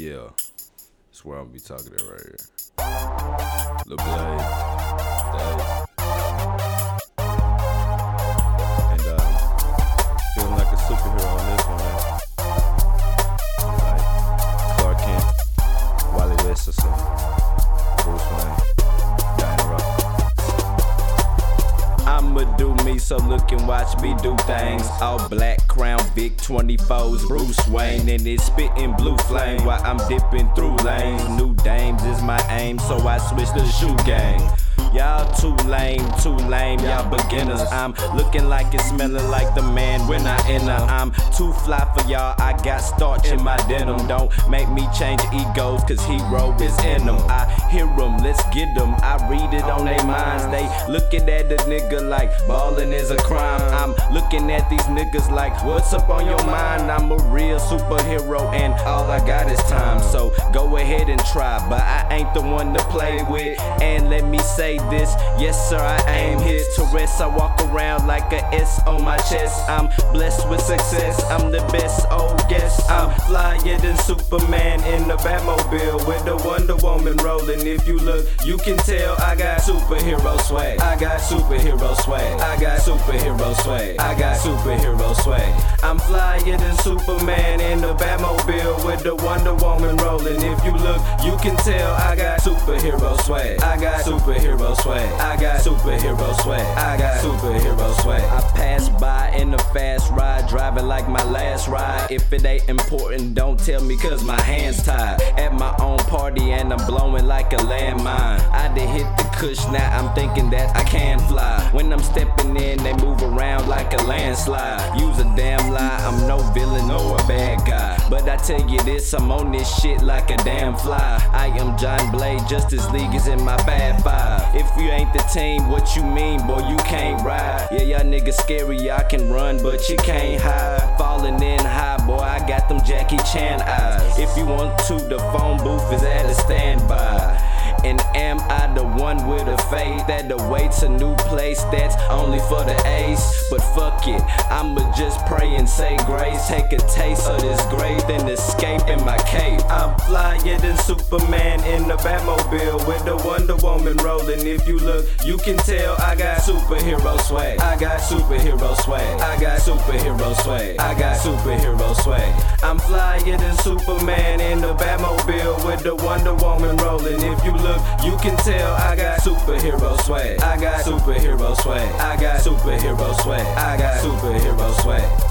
Yeah, that's where I'll be talking to right here. Lil Blade, Days. And feeling like a superhero on this one, man. Like Clark Kent, Wally West or something. Bruce Wayne, Diana Ross. I'ma do me, so look and watch me do things. All black, Crown Vic 24s, Bruce Wayne, and it's spitting blue flame while I'm dipping through lanes. New dames is my aim, so I switch to the shoe game. Y'all too lame, y'all beginners. I'm looking like it's smelling like the man when I enter. I'm too fly for y'all, I got starch in my denim. Don't make me change egos, cause hero is in them. I hear them, let's get them. I read it on their minds. They looking at the nigga like ballin' is a crime. I'm looking at these niggas like, what's up on your mind? I'm a real superhero and all I got is time. So go ahead and try, but I ain't the one to play with. And let me say this, yes sir, I aim his to rest. I walk around like a S on my chest. I'm blessed with success, I'm the best, oh guess. I'm flyer than Superman in the Batmobile with the Wonder Woman rolling. If you look, you can tell I got superhero swag. I got superhero swag. I got superhero swag. I got superhero swag. I'm flyer than Superman in the Batmobile with the Wonder Woman rolling. If you look, you can tell I got superhero swag. I got superhero swag. I got superhero swag. I got superhero swag. I pass by in a fast ride, driving like my last ride. If it ain't important, don't tell me cause my hands tied. At my own party and I'm blowing like a landmine. I done hit the kush, now I'm thinking that I can fly. When I'm stepping in, they move around like a landslide. Use a damn lie, I'm no villain or a bad guy. But I tell you this, I'm on this shit like a damn fly. I am John Blade, Justice League is in my bad five. If you ain't the team, what you mean, boy, you can't ride. Yeah, y'all niggas scary, y'all can run, but you can't hide. Falling in high, boy, I got them Jackie Chan eyes. If you want to, the phone booth is at a standby. And am I the one with a faith that awaits a new place that's only for the ace? But fuck it, I'ma just pray and say grace. Take a taste of this grace, then escape in my cape. I'm flyer than Superman in the Batmobile with the Wonder Woman rolling. If you look, you can tell I got superhero swag. I got superhero swag. I got superhero swag. I got superhero swag. I'm flyer than Superman in the Batmobile with the Wonder Woman rolling. If you look, you can tell I got superhero swag. I got superhero swag. I got superhero swag. I got superhero swag.